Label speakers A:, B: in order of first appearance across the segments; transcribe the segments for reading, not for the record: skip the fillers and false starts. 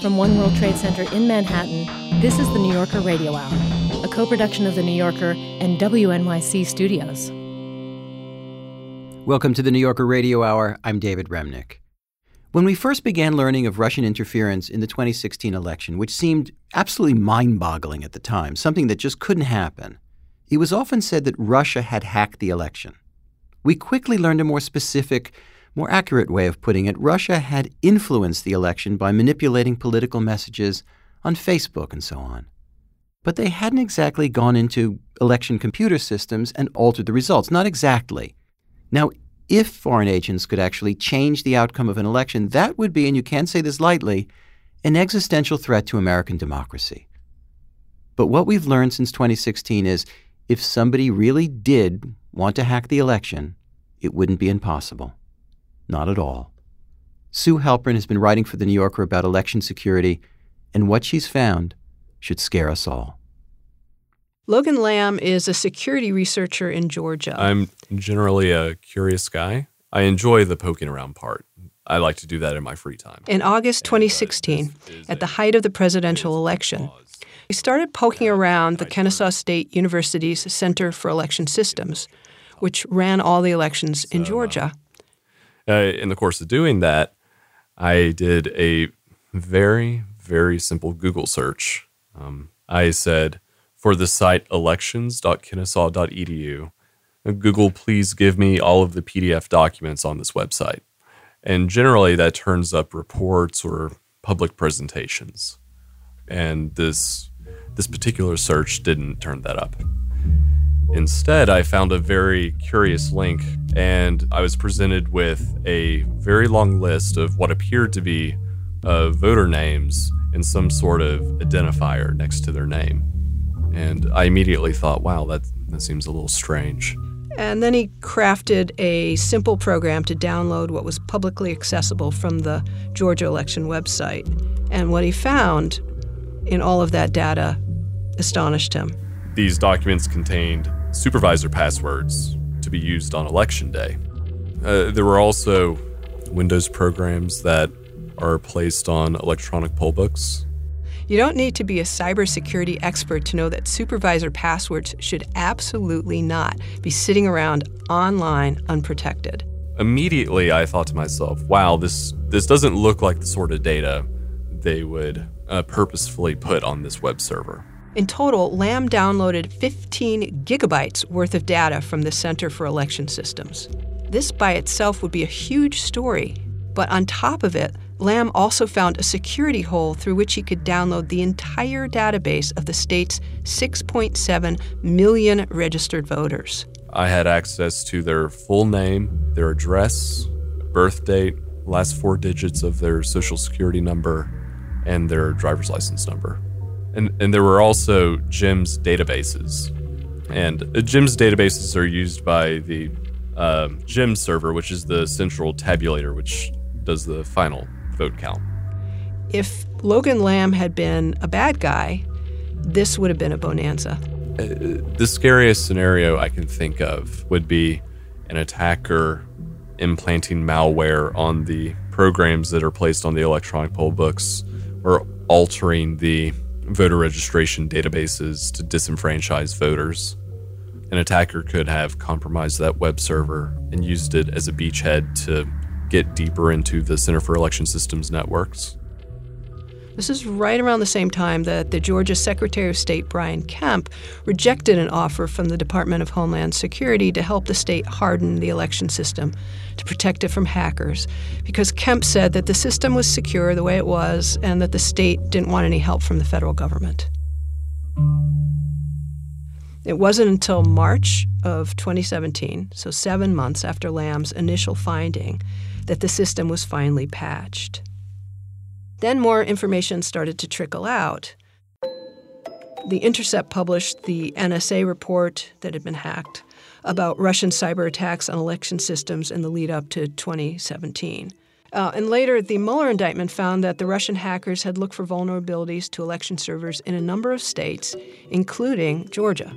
A: From One World Trade Center in Manhattan, this is the New Yorker Radio Hour, a co-production of The New Yorker and WNYC Studios.
B: Welcome to the New Yorker Radio Hour. I'm David Remnick. When we first began learning of Russian interference in the 2016 election, which seemed absolutely mind-boggling at the time, something that just couldn't happen, it was often said that Russia had hacked the election. We quickly learned a more specific, more accurate way of putting it. Russia had influenced the election by manipulating political messages on Facebook and so on. But they hadn't exactly gone into election computer systems and altered the results. Not exactly. Now, if foreign agents could actually change the outcome of an election, that would be, and you can't say this lightly, an existential threat to American democracy. But what we've learned since 2016 is if somebody really did want to hack the election, it wouldn't be impossible. Not at all. Sue Halpern has been writing for The New Yorker about election security, and what she's found should scare us all.
C: Logan Lamb is a security researcher in Georgia.
D: I'm generally a curious guy. I enjoy the poking around part. I like to do that in my free time.
C: In August 2016, at the height of the presidential election, he started poking around the Kennesaw State University's Center for Election Systems, which ran all the elections in Georgia.
D: In the course of doing that, I did a very, very simple Google search. I said, for the site elections.kennesaw.edu, Google, please give me all of the PDF documents on this website. And generally that turns up reports or public presentations. And this particular search didn't turn that up. Instead, I found a very curious link, and I was presented with a very long list of what appeared to be voter names and some sort of identifier next to their name. And I immediately thought, wow, that seems a little strange.
C: And then he crafted a simple program to download what was publicly accessible from the Georgia election website. And what he found in all of that data astonished him.
D: These documents contained supervisor passwords to be used on election day. There were also Windows programs that are placed on electronic poll books.
C: You don't need to be a cybersecurity expert to know that supervisor passwords should absolutely not be sitting around online unprotected.
D: Immediately, I thought to myself, wow, this doesn't look like the sort of data they would purposefully put on this web server.
C: In total, Lamb downloaded 15 gigabytes worth of data from the Center for Election Systems. This by itself would be a huge story, but on top of it, Lamb also found a security hole through which he could download the entire database of the state's 6.7 million registered voters.
D: I had access to their full name, their address, birth date, last 4 digits of their social security number, and their driver's license number. And there were also GIMS databases. And GIMS databases are used by the GIMS server, which is the central tabulator, which does the final vote count.
C: If Logan Lamb had been a bad guy, this would have been a bonanza.
D: The scariest scenario I can think of would be an attacker implanting malware on the programs that are placed on the electronic poll books or altering the voter registration databases to disenfranchise voters. An attacker could have compromised that web server and used it as a beachhead to get deeper into the Center for Election Systems networks.
C: This is right around the same time that the Georgia Secretary of State, Brian Kemp, rejected an offer from the Department of Homeland Security to help the state harden the election system to protect it from hackers, because Kemp said that the system was secure the way it was and that the state didn't want any help from the federal government. It wasn't until March of 2017, so 7 months after Lamb's initial finding, that the system was finally patched. Then more information started to trickle out. The Intercept published the NSA report that had been hacked about Russian cyber attacks on election systems in the lead up to 2017. And later, the Mueller indictment found that the Russian hackers had looked for vulnerabilities to election servers in a number of states, including Georgia.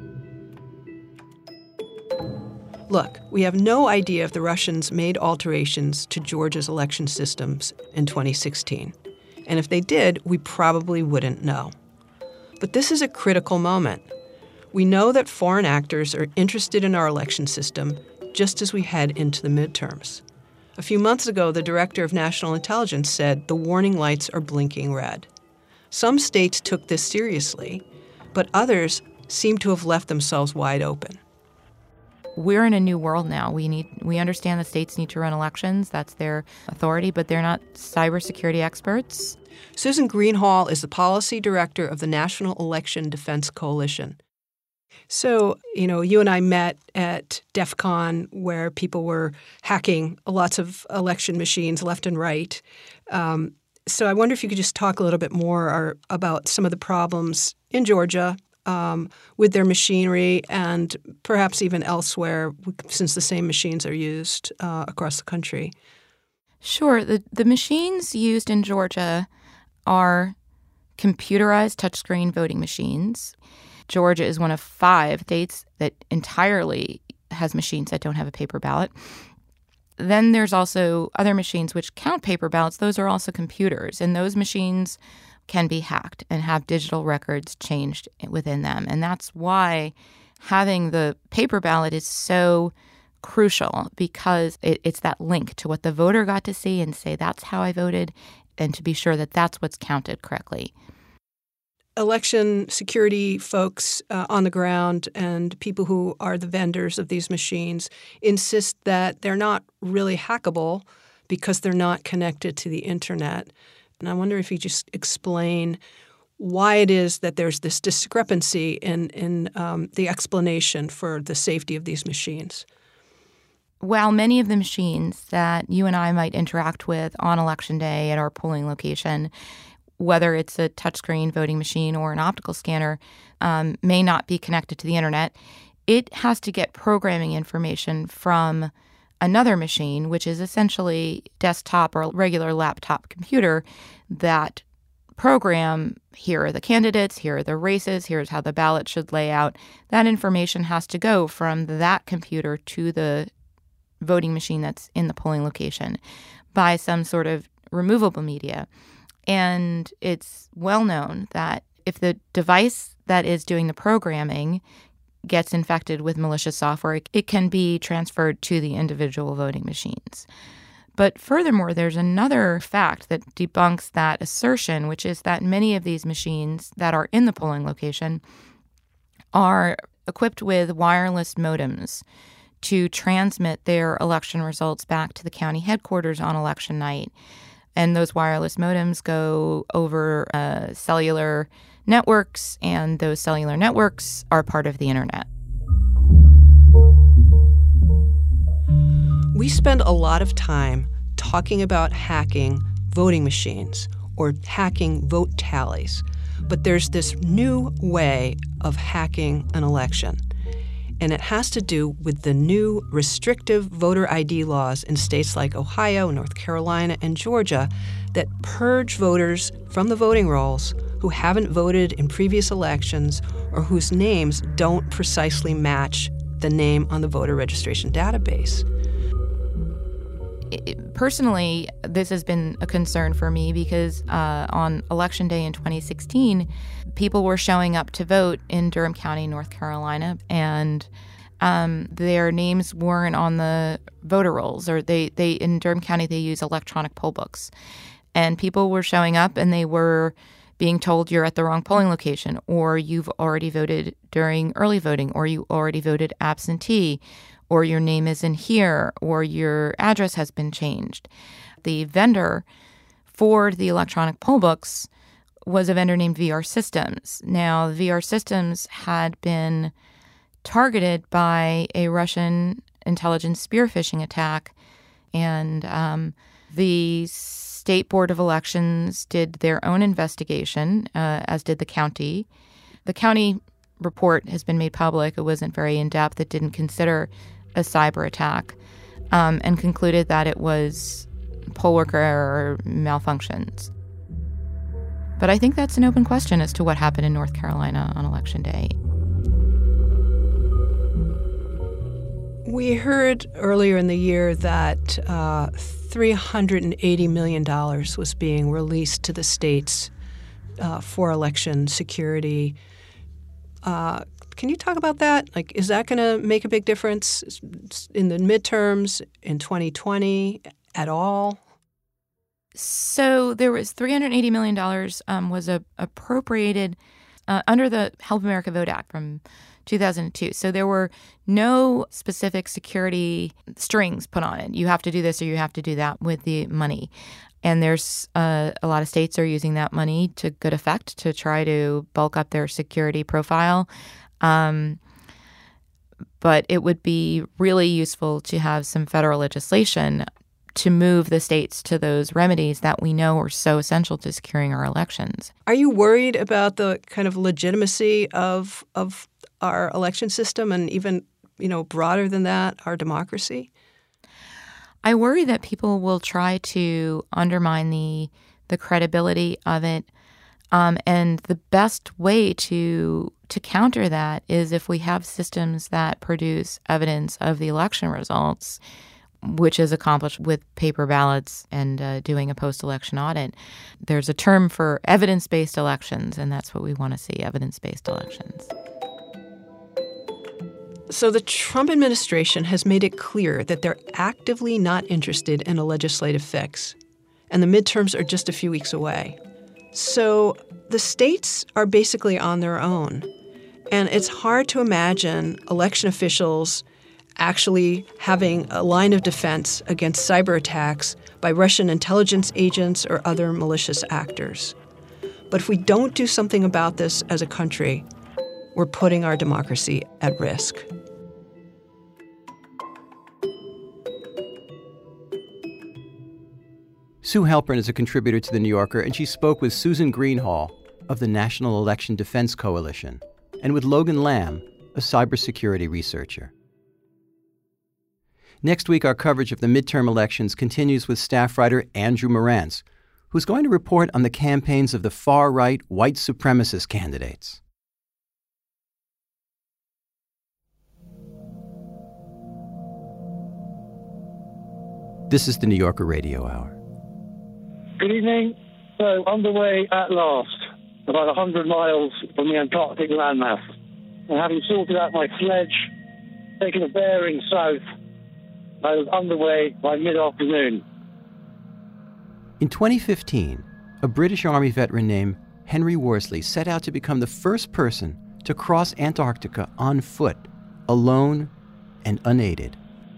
C: Look, we have no idea if the Russians made alterations to Georgia's election systems in 2016. And if they did, we probably wouldn't know. But this is a critical moment. We know that foreign actors are interested in our election system just as we head into the midterms. A few months ago, the Director of National Intelligence said the warning lights are blinking red. Some states took this seriously, but others seem to have left themselves wide open.
E: We're in a new world now. We understand the states need to run elections. That's their authority, but they're not cybersecurity experts.
C: Susan Greenhalgh is the policy director of the National Election Defense Coalition. So, you and I met at DEF CON where people were hacking lots of election machines left and right. So I wonder if you could just talk a little bit more about some of the problems in Georgia with their machinery and perhaps even elsewhere, since the same machines are used across the country.
E: Sure. The machines used in Georgia are computerized touchscreen voting machines. Georgia is one of 5 states that entirely has machines that don't have a paper ballot. Then there's also other machines which count paper ballots. Those are also computers, and those machines can be hacked and have digital records changed within them. And that's why having the paper ballot is so crucial, because it's that link to what the voter got to see and say, that's how I voted, and to be sure that that's what's counted correctly.
C: Election security folks on the ground and people who are the vendors of these machines insist that they're not really hackable because they're not connected to the internet. And I wonder if you just explain why it is that there's this discrepancy in the explanation for the safety of these machines.
E: While many of the machines that you and I might interact with on Election Day at our polling location, whether it's a touchscreen voting machine or an optical scanner, may not be connected to the internet, it has to get programming information from another machine, which is essentially desktop or regular laptop computer, that program, here are the candidates, here are the races, here's how the ballot should lay out. That information has to go from that computer to the voting machine that's in the polling location by some sort of removable media. And it's well known that if the device that is doing the programming gets infected with malicious software, it can be transferred to the individual voting machines. But furthermore, there's another fact that debunks that assertion, which is that many of these machines that are in the polling location are equipped with wireless modems to transmit their election results back to the county headquarters on election night. And those wireless modems go over cellular networks, and those cellular networks are part of the internet.
C: We spend a lot of time talking about hacking voting machines or hacking vote tallies, but there's this new way of hacking an election. And it has to do with the new restrictive voter ID laws in states like Ohio, North Carolina, and Georgia that purge voters from the voting rolls who haven't voted in previous elections or whose names don't precisely match the name on the voter registration database.
E: Personally, this has been a concern for me because on Election Day in 2016, people were showing up to vote in Durham County, North Carolina, and their names weren't on the voter rolls, or they in Durham County, they use electronic poll books. And people were showing up and they were being told you're at the wrong polling location, or you've already voted during early voting, or you already voted absentee, or your name isn't here, or your address has been changed. The vendor for the electronic poll books was a vendor named VR Systems. Now, VR Systems had been targeted by a Russian intelligence spear phishing attack, and the State Board of Elections did their own investigation, as did the county. The county report has been made public. It wasn't very in-depth. It didn't consider a cyber attack, and concluded that it was poll worker error or malfunctions. But I think that's an open question as to what happened in North Carolina on Election Day.
C: We heard earlier in the year that $380 million was being released to the states for election security. Can you talk about that? Like, is that going to make a big difference in the midterms in 2020 at all?
E: So there was $380 million was appropriated under the Help America Vote Act from 2002. So there were no specific security strings put on it. You have to do this or you have to do that with the money. And there's a lot of states are using that money to good effect to try to bulk up their security profile. But it would be really useful to have some federal legislation to move the states to those remedies that we know are so essential to securing our elections.
C: Are you worried about the kind of legitimacy of our election system and even, broader than that, our democracy?
E: I worry that people will try to undermine the credibility of it. And the best way to counter that is if we have systems that produce evidence of the election results, which is accomplished with paper ballots and doing a post-election audit. There's a term for evidence-based elections, and that's what we want to see, evidence-based elections.
C: So the Trump administration has made it clear that they're actively not interested in a legislative fix, and the midterms are just a few weeks away. So the states are basically on their own, and it's hard to imagine election officials actually having a line of defense against cyber attacks by Russian intelligence agents or other malicious actors. But if we don't do something about this as a country, we're putting our democracy at risk.
B: Sue Halpern is a contributor to The New Yorker, and she spoke with Susan Greenhalgh of the National Election Defense Coalition and with Logan Lamb, a cybersecurity researcher. Next week, our coverage of the midterm elections continues with staff writer Andrew Marantz, who's going to report on the campaigns of the far-right white supremacist candidates. This is the New Yorker Radio Hour.
F: Good evening. So, underway at last, about 100 miles from the Antarctic landmass. And having sorted out my sledge, taken a bearing south, I was underway by mid-afternoon.
B: In 2015, a British Army veteran named Henry Worsley set out to become the first person to cross Antarctica on foot, alone and unaided.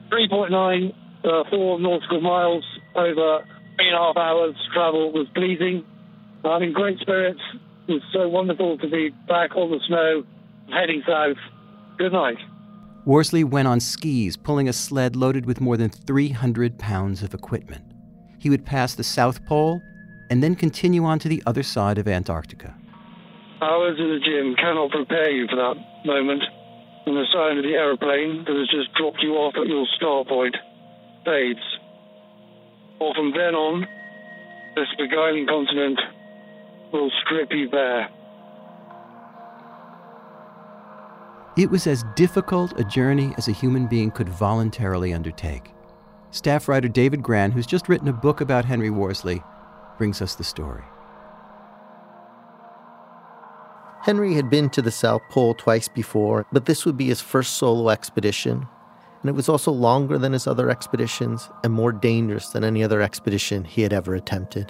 F: 3.94 nautical miles over 3.5 hours travel was pleasing. I'm in great spirits. It's so wonderful to be back on the snow, heading south. Good night.
B: Worsley went on skis, pulling a sled loaded with more than 300 pounds of equipment. He would pass the South Pole and then continue on to the other side of Antarctica.
F: Hours in the gym cannot prepare you for that moment when the sound of the aeroplane that has just dropped you off at your start point fades. Or from then on, this beguiling continent will strip you bare.
B: It was as difficult a journey as a human being could voluntarily undertake. Staff writer David Grann, who's just written a book about Henry Worsley, brings us the story.
G: Henry had been to the South Pole twice before, but this would be his first solo expedition. And it was also longer than his other expeditions and more dangerous than any other expedition he had ever attempted.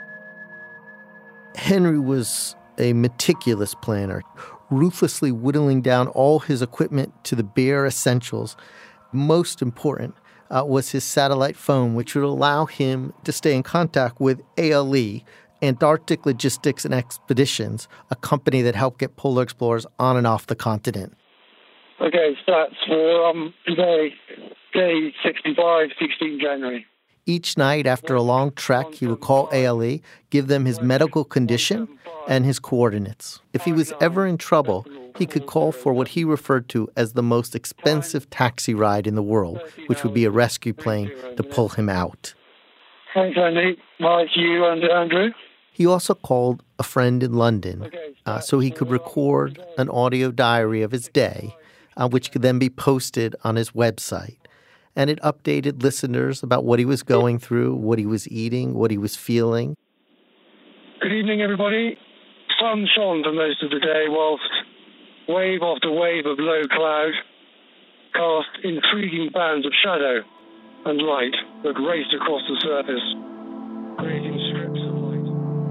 G: Henry was a meticulous planner, ruthlessly whittling down all his equipment to the bare essentials. Most important was his satellite phone, which would allow him to stay in contact with ALE, Antarctic Logistics and Expeditions, a company that helped get polar explorers on and off the continent.
F: Okay, stats for today, day 65, 16 January.
G: Each night after a long trek, he would call ALE, give them his medical condition and his coordinates. If he was ever in trouble, he could call for what he referred to as the most expensive taxi ride in the world, which would be a rescue plane to pull him out.
F: Thanks, Andy. Mike, you and Andrew.
G: He also called a friend in London so he could record an audio diary of his day which could then be posted on his website. And it updated listeners about what he was going through, what he was eating, what he was feeling.
F: Good evening, everybody. Sun shone for most of the day, whilst wave after wave of low cloud cast intriguing bands of shadow and light that raced across the surface, creating strips of light.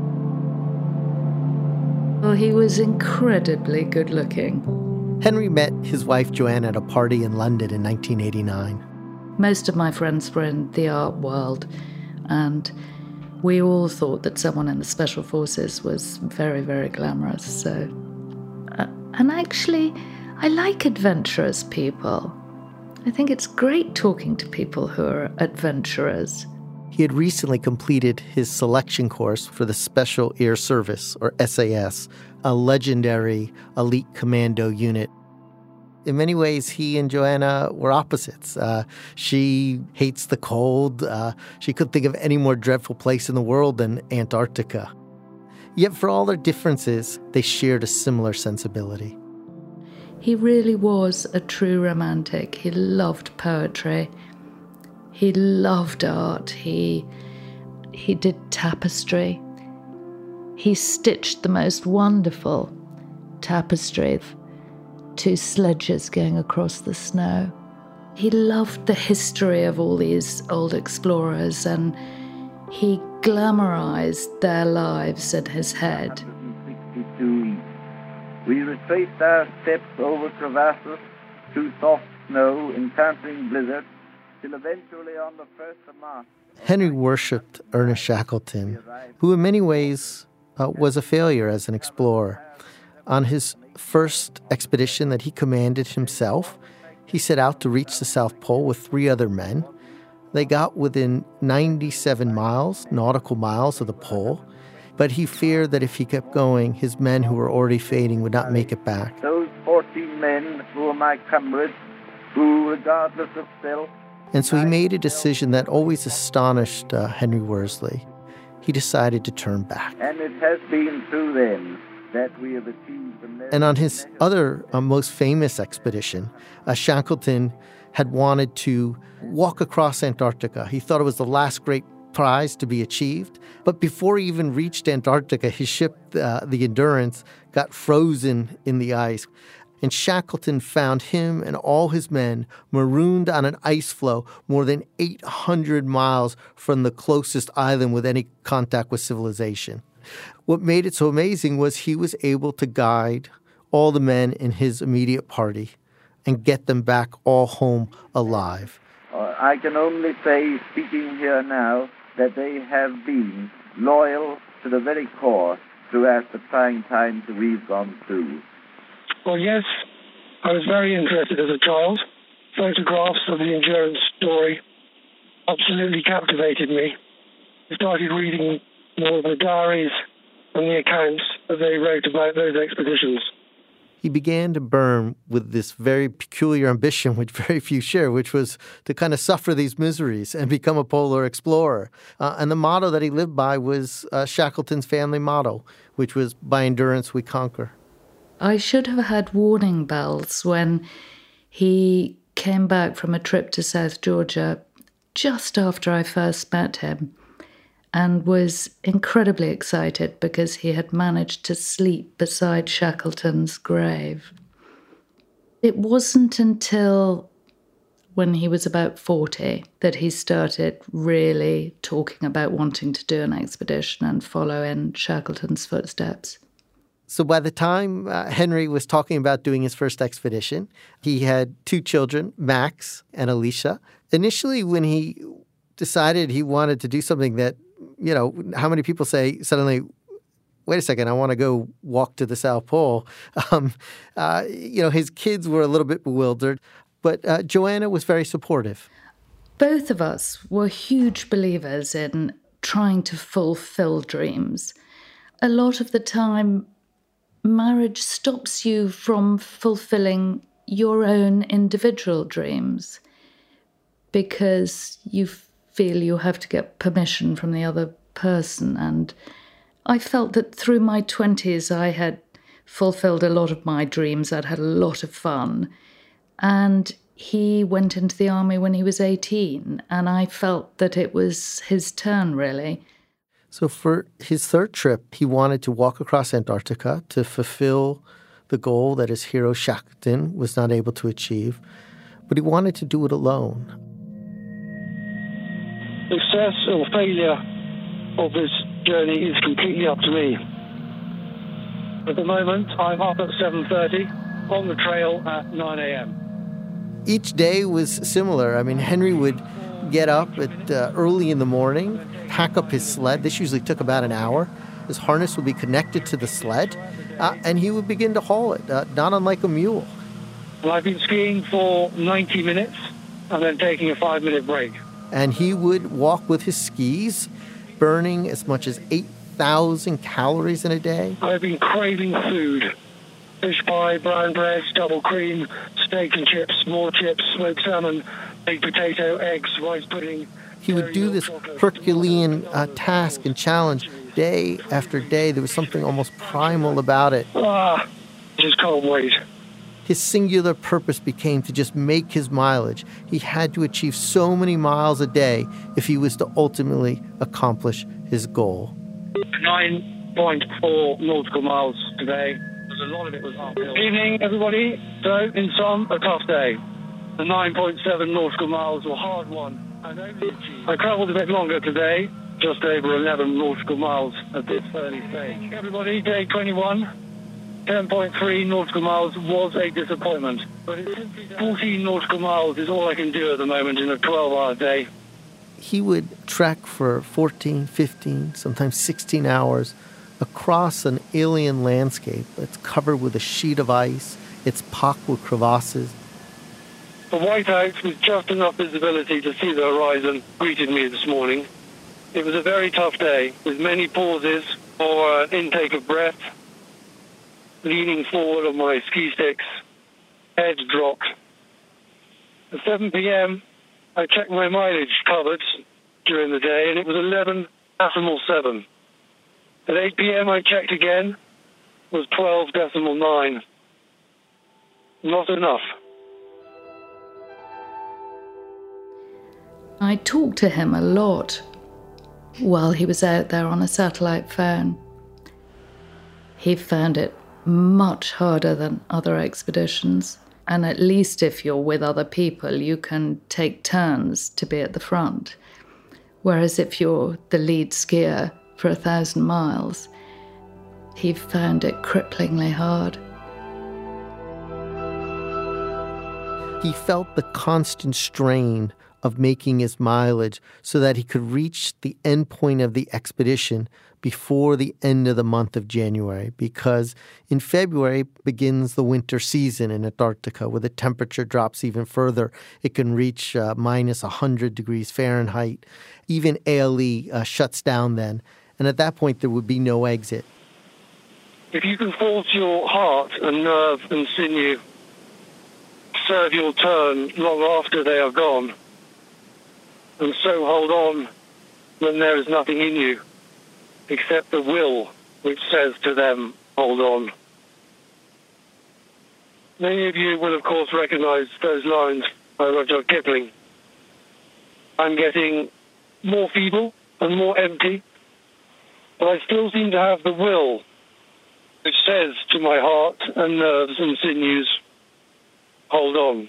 H: Well, he was incredibly good looking.
G: Henry met his wife Joanna at a party in London in 1989.
H: Most of my friends were in the art world, and we all thought that someone in the Special Forces was very, very glamorous. So, and actually, I like adventurous people. I think it's great talking to people who are adventurers.
G: He had recently completed his selection course for the Special Air Service, or SAS, a legendary elite commando unit. In many ways, he and Joanna were opposites. She hates the cold. She couldn't think of any more dreadful place in the world than Antarctica. Yet for all their differences, they shared a similar sensibility.
H: He really was a true romantic. He loved poetry. He loved art. He did tapestry. He stitched the most wonderful tapestry. 2 sledges going across the snow. He loved the history of all these old explorers, and he glamorized their lives in his head.
I: 162 east. We retraced our steps over crevasses, through soft snow, encountering blizzards, till eventually on the 1st of March.
G: Henry worshipped Ernest Shackleton, who in many ways was a failure as an explorer. On his first expedition that he commanded himself, he set out to reach the South Pole with 3 other men. They got within 97 miles, nautical miles of the pole, but he feared that if he kept going, his men who were already fading would not make it back.
I: Those 14 men who were my comrades, who, regardless of self...
G: And so he made a decision that always astonished Henry Worsley. He decided to turn back.
I: And it has been through them that we have achieved the...
G: And on his other most famous expedition, Shackleton had wanted to walk across Antarctica. He thought it was the last great prize to be achieved. But before he even reached Antarctica, his ship, the Endurance, got frozen in the ice. And Shackleton found him and all his men marooned on an ice floe more than 800 miles from the closest island with any contact with civilization. What made it so amazing was he was able to guide all the men in his immediate party and get them back all home alive.
I: I can only say, speaking here now, that they have been loyal to the very core throughout the trying times that we've gone through.
F: Well, yes, I was very interested as a child. Photographs of the Endurance story absolutely captivated me. I started reading more of the diaries and the accounts that they wrote about those expeditions.
G: He began to burn with this very peculiar ambition, which very few share, which was to kind of suffer these miseries and become a polar explorer. And the motto that he lived by was Shackleton's family motto, which was, "By endurance we conquer."
H: I should have had warning bells when he came back from a trip to South Georgia just after I first met him, and was incredibly excited because he had managed to sleep beside Shackleton's grave. It wasn't until when he was about 40 that he started really talking about wanting to do an expedition and follow in Shackleton's footsteps.
G: So by the time Henry was talking about doing his first expedition, he had 2 children, Max and Alicia. Initially, when he decided he wanted to do something that, you know, how many people say suddenly, wait a second, I want to go walk to the South Pole. His kids were a little bit bewildered, but Joanna was very supportive.
H: Both of us were huge believers in trying to fulfill dreams. A lot of the time, marriage stops you from fulfilling your own individual dreams because you feel you have to get permission from the other person. And I felt that through my 20s, I had fulfilled a lot of my dreams. I'd had a lot of fun. And he went into the army when he was 18, and I felt that it was his turn, really.
G: So for his third trip, he wanted to walk across Antarctica to fulfill the goal that his hero Shackleton was not able to achieve, but he wanted to do it alone.
F: Success or failure of this journey is completely up to me. At the moment, I'm up at 7:30, on the trail at 9 a.m.
G: Each day was similar. I mean, Henry would get up at early in the morning, pack up his sled. This usually took about an hour. His harness would be connected to the sled, and he would begin to haul it, not unlike a mule.
F: Well, I've been skiing for 90 minutes and then taking a 5-minute break.
G: And he would walk with his skis, burning as much as 8,000 calories in a day.
F: I've been craving food. Fish pie, brown bread, double cream, steak and chips, more chips, smoked salmon, baked potato, eggs, rice pudding.
G: He would do this Herculean task and challenge day after day. There was something almost primal about it.
F: Just can't wait.
G: His singular purpose became to just make his mileage. He had to achieve so many miles a day if he was to ultimately accomplish his goal.
F: 9.4 nautical miles today. A lot of it was uphill. Evening, everybody. So, in sum, a tough day. The 9.7 nautical miles were hard won. I travelled a bit longer today, just over 11 nautical miles at this early stage. Everybody, day 21, 10.3 nautical miles was a disappointment. But it's 14 nautical miles is all I can do at the moment in a 12-hour day.
G: He would trek for 14, 15, sometimes 16 hours across an alien landscape that's covered with a sheet of ice. It's pocked with crevasses.
F: The whiteout with just enough visibility to see the horizon greeted me this morning. It was a very tough day with many pauses for an intake of breath, leaning forward on my ski sticks, head dropped. At 7 p.m., I checked my mileage covered during the day, and it was 11.7. At 8 p.m. I checked again, was 12.9. Not enough.
H: I talked to him a lot while he was out there on a satellite phone. He found it much harder than other expeditions, and at least if you're with other people, you can take turns to be at the front. Whereas if you're the lead skier for 1,000 miles, he found it cripplingly hard.
G: He felt the constant strain of making his mileage so that he could reach the end point of the expedition before the end of the month of January, because in February begins the winter season in Antarctica, where the temperature drops even further. It can reach minus 100 degrees Fahrenheit. Even ALE shuts down then. And at that point, there would be no exit.
F: If you can force your heart and nerve and sinew, serve your turn long after they are gone, and so hold on when there is nothing in you except the will which says to them, hold on. Many of you will, of course, recognize those lines by Rudyard Kipling. I'm getting more feeble and more empty, but I still seem to have the will which says to my heart and nerves and sinews, hold on.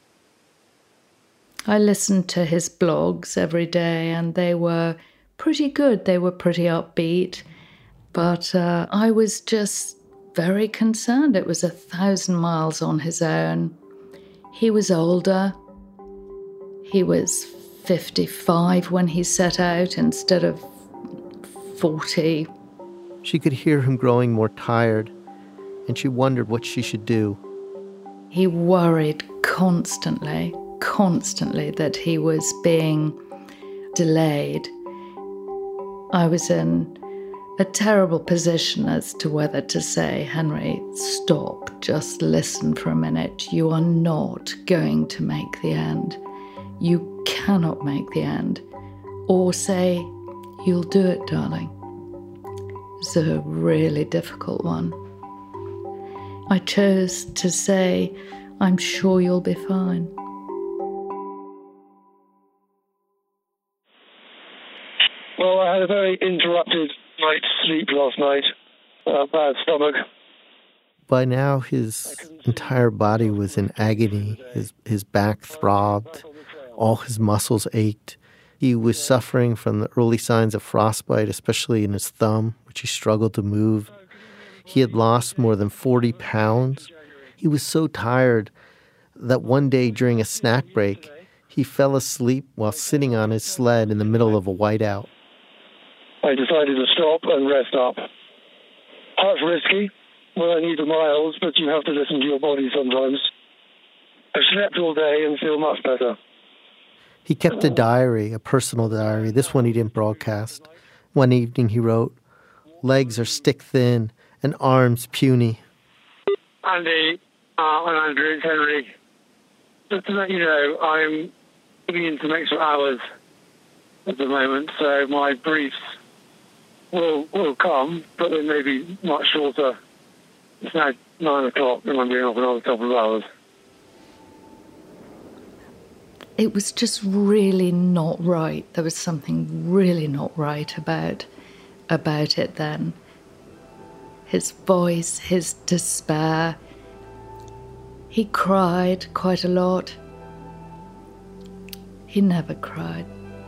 H: I listened to his blogs every day, and they were pretty good. They were pretty upbeat, but I was just very concerned. It was 1,000 miles on his own. He was older. He was 55 when he set out instead of 40.
G: She could hear him growing more tired, and she wondered what she should do.
H: He worried constantly that he was being delayed. I was in a terrible position as to whether to say, Henry, stop, just listen for a minute. You are not going to make the end. You cannot make the end. Or say, you'll do it, darling. It's a really difficult one. I chose to say, I'm sure you'll be fine.
F: Well, I had a very interrupted night's sleep last night. Bad stomach.
G: By now, his entire body was in agony. His back throbbed. All his muscles ached. He was suffering from the early signs of frostbite, especially in his thumb, which he struggled to move. He had lost more than 40 pounds. He was so tired that one day during a snack break, he fell asleep while sitting on his sled in the middle of a whiteout.
F: I decided to stop and rest up. That's risky. Well, I need the miles, but you have to listen to your body sometimes. I've slept all day and feel much better.
G: He kept a diary, a personal diary. This one he didn't broadcast. One evening he wrote, "Legs are stick thin and arms puny."
F: Andy, I'm Andrew, it's Henry. Just to let you know, I'm giving in some extra hours at the moment, so my briefs will come, but they may be much shorter. It's now 9 o'clock and I'm being off another couple of hours.
H: It was just really not right. There was something really not right about it then. His voice, his despair. He cried quite a lot. He never cried.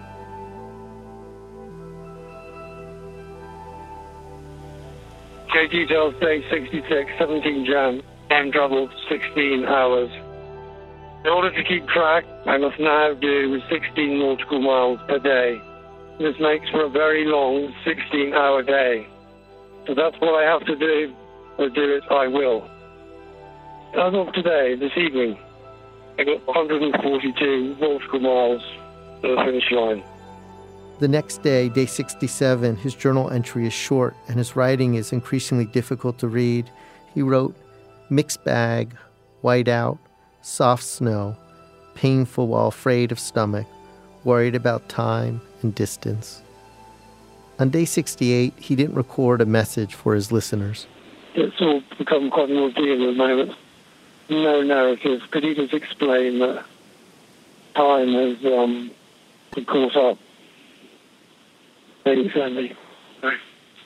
F: Okay, details, day 66, 17 Jan. Time travel, 16 hours. In order to keep track, I must now do 16 nautical miles per day. This makes for a very long 16-hour day. So that's what I have to do, or do it I will. As of today, this evening, I got 142 nautical miles to the finish line.
G: The next day, day 67, his journal entry is short and his writing is increasingly difficult to read. He wrote, "Mixed bag, whiteout, soft snow, painful while afraid of stomach, worried about time and distance." On day 68, he didn't record a message for his listeners.
F: It's all become quite an ordeal at the moment. No narrative. Could you just explain that time has been caught up? Thanks, Andy. Bye.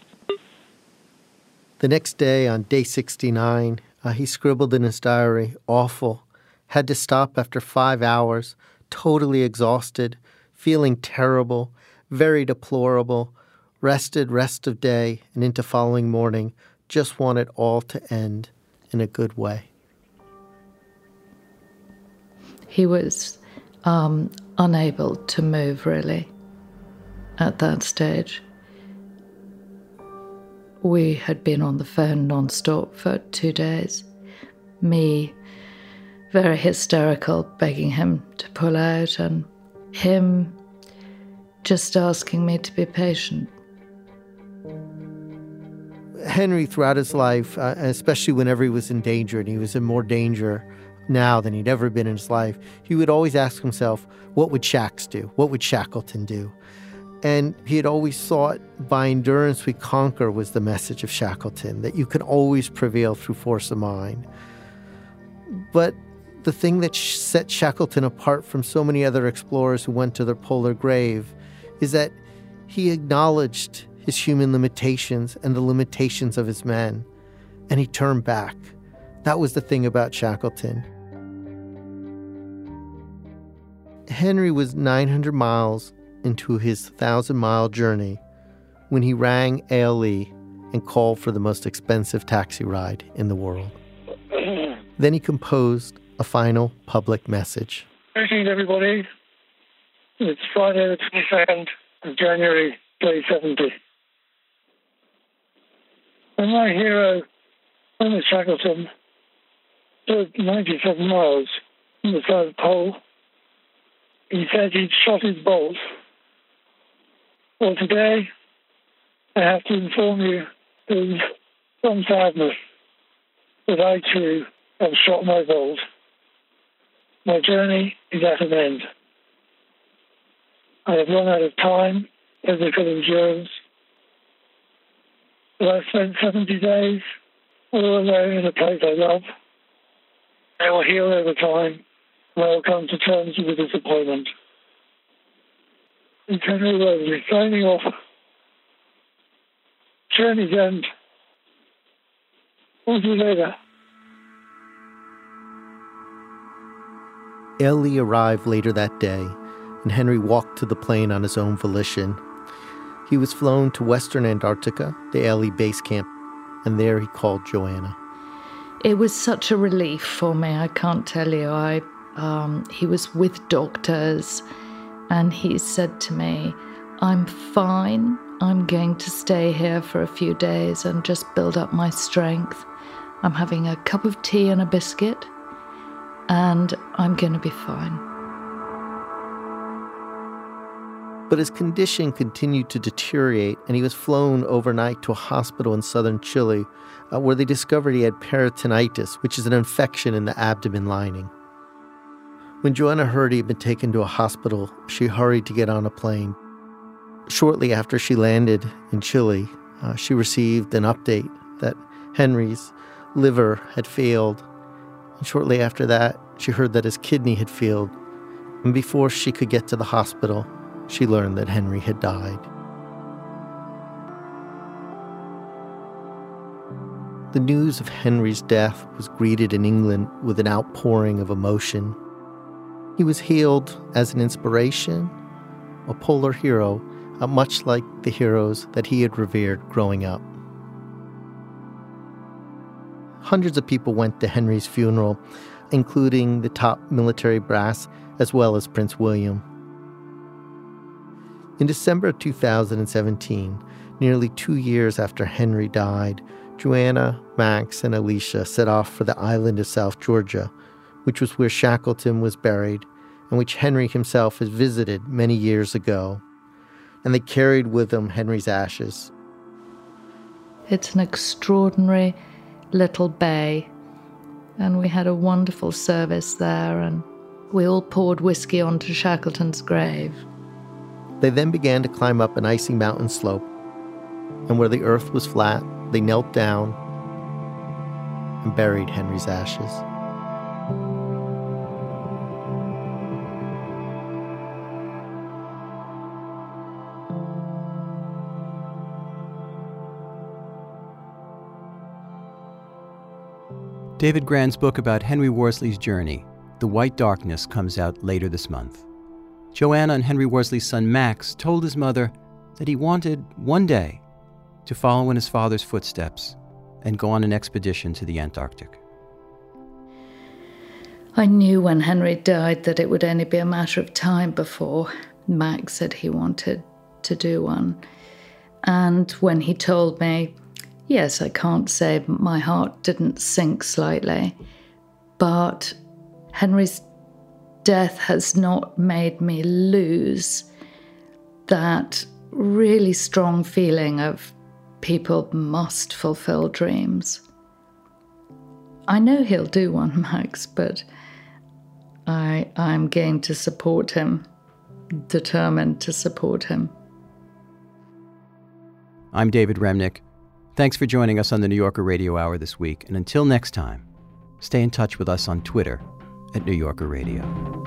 G: The next day, on day 69, he scribbled in his diary, "Awful. Had to stop after 5 hours, totally exhausted, feeling terrible, very deplorable, rested rest of day and into following morning, just want it all to end in a good way."
H: He was unable to move, really, at that stage. We had been on the phone non-stop for 2 days. Me, very hysterical, begging him to pull out, and him just asking me to be patient.
G: Henry, throughout his life, especially whenever he was in danger, and he was in more danger now than he'd ever been in his life, he would always ask himself, what would Shax do? What would Shackleton do? And he had always thought by endurance we conquer was the message of Shackleton, that you can always prevail through force of mind. But the thing that set Shackleton apart from so many other explorers who went to their polar grave is that he acknowledged his human limitations and the limitations of his men, and he turned back. That was the thing about Shackleton. Henry was 900 miles into his 1,000-mile journey when he rang ALE and called for the most expensive taxi ride in the world. Then he composed a final public message.
F: Greetings, everybody. It's Friday the 22nd of January, day 70. When my hero, Thomas Shackleton, stood 97 miles from the South Pole, he said he'd shot his bolt. Well, today, I have to inform you with some sadness that I, too, have shot my bolt. My journey is at an end. I have run out of time, physical endurance. But I've spent 70 days all alone in a place I love, They will heal over time. They will come to terms with the disappointment. It's Henry Worsley signing off. Journey's End. We'll see you later.
G: Ellie arrived later that day, and Henry walked to the plane on his own volition. He was flown to Western Antarctica, the Ellie base camp, and there he called Joanna.
H: It was such a relief for me, I can't tell you. He was with doctors, and he said to me, "I'm fine. I'm going to stay here for a few days and just build up my strength. I'm having a cup of tea and a biscuit, and I'm going to be fine."
G: But his condition continued to deteriorate, and he was flown overnight to a hospital in southern Chile where they discovered he had peritonitis, which is an infection in the abdomen lining. When Joanna heard he had been taken to a hospital, she hurried to get on a plane. Shortly after she landed in Chile, she received an update that Henry's liver had failed. And shortly after that, she heard that his kidney had failed. And before she could get to the hospital, she learned that Henry had died. The news of Henry's death was greeted in England with an outpouring of emotion. He was hailed as an inspiration, a polar hero, much like the heroes that he had revered growing up. Hundreds of people went to Henry's funeral, including the top military brass, as well as Prince William. In December of 2017, nearly 2 years after Henry died, Joanna, Max, and Alicia set off for the island of South Georgia, which was where Shackleton was buried and which Henry himself had visited many years ago. And they carried with them Henry's ashes.
H: It's an extraordinary little bay, and we had a wonderful service there, and we all poured whiskey onto Shackleton's grave.
G: They then began to climb up an icy mountain slope, and where the earth was flat, they knelt down and buried Henry's ashes.
B: David Grann's book about Henry Worsley's journey, The White Darkness, comes out later this month. Joanna and Henry Worsley's son Max told his mother that he wanted one day to follow in his father's footsteps and go on an expedition to the Antarctic.
H: I knew when Henry died that it would only be a matter of time before Max said he wanted to do one. And when he told me, yes, I can't say my heart didn't sink slightly, but Henry's death has not made me lose that really strong feeling of people must fulfill dreams. I know he'll do one, Max, but I'm going to support him, determined to support him.
B: I'm David Remnick. Thanks for joining us on the New Yorker Radio Hour this week, and until next time, stay in touch with us on Twitter at New Yorker Radio.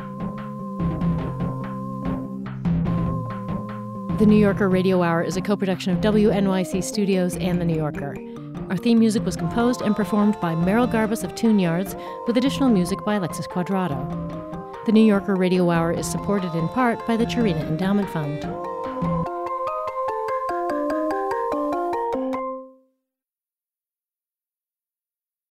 A: The New Yorker Radio Hour is a co-production of WNYC Studios and The New Yorker. Our theme music was composed and performed by Meryl Garbus of Tune Yards, with additional music by Alexis Quadrado. The New Yorker Radio Hour is supported in part by the Cherena Endowment Fund.